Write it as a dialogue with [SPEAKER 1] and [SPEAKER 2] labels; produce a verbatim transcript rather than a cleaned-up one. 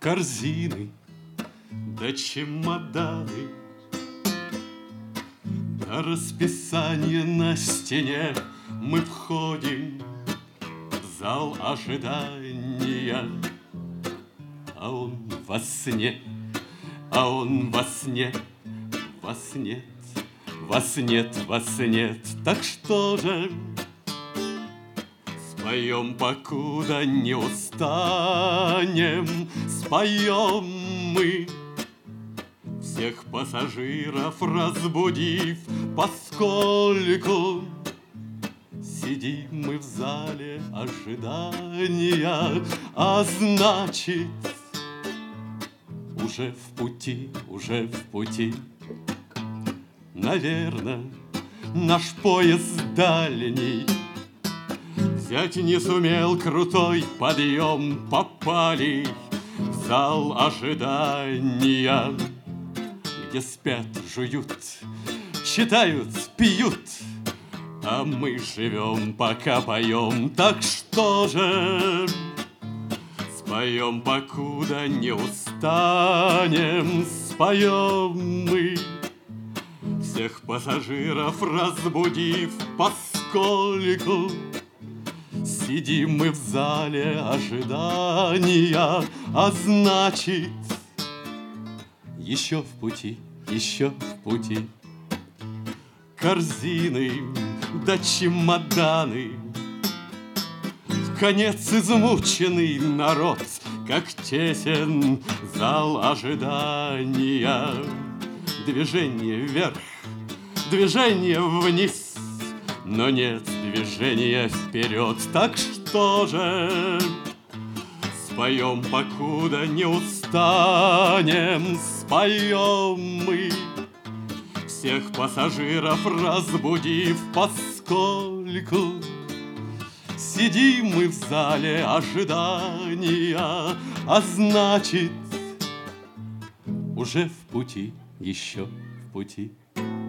[SPEAKER 1] корзины да чемоданы, на расписание на стене мы входим в зал ожидания. А он во сне, а он во сне, вас нет, вас нет, вас нет. Так что же, споем, покуда не устанем, споем мы, всех пассажиров разбудив, поскольку сидим мы в зале ожидания, а значит, уже в пути, уже в пути. Наверно, наш поезд дальний взять не сумел крутой подъем, попали в зал ожидания, где спят, жуют, читают, пьют, а мы живем, пока поем. Так что же, споем, покуда не устанем, споем мы, всех пассажиров разбудив, поскольку сидим мы в зале ожидания, а значит, еще в пути, еще в пути. Корзины да чемоданы, вконец измученный народ, как тесен зал ожидания. Движение вверх, движение вниз, но нет движения вперед. Так что же, споем, покуда не устанем, споем мы, всех пассажиров разбудив, поскольку сидим мы в зале ожидания, а значит, уже в пути, еще в пути.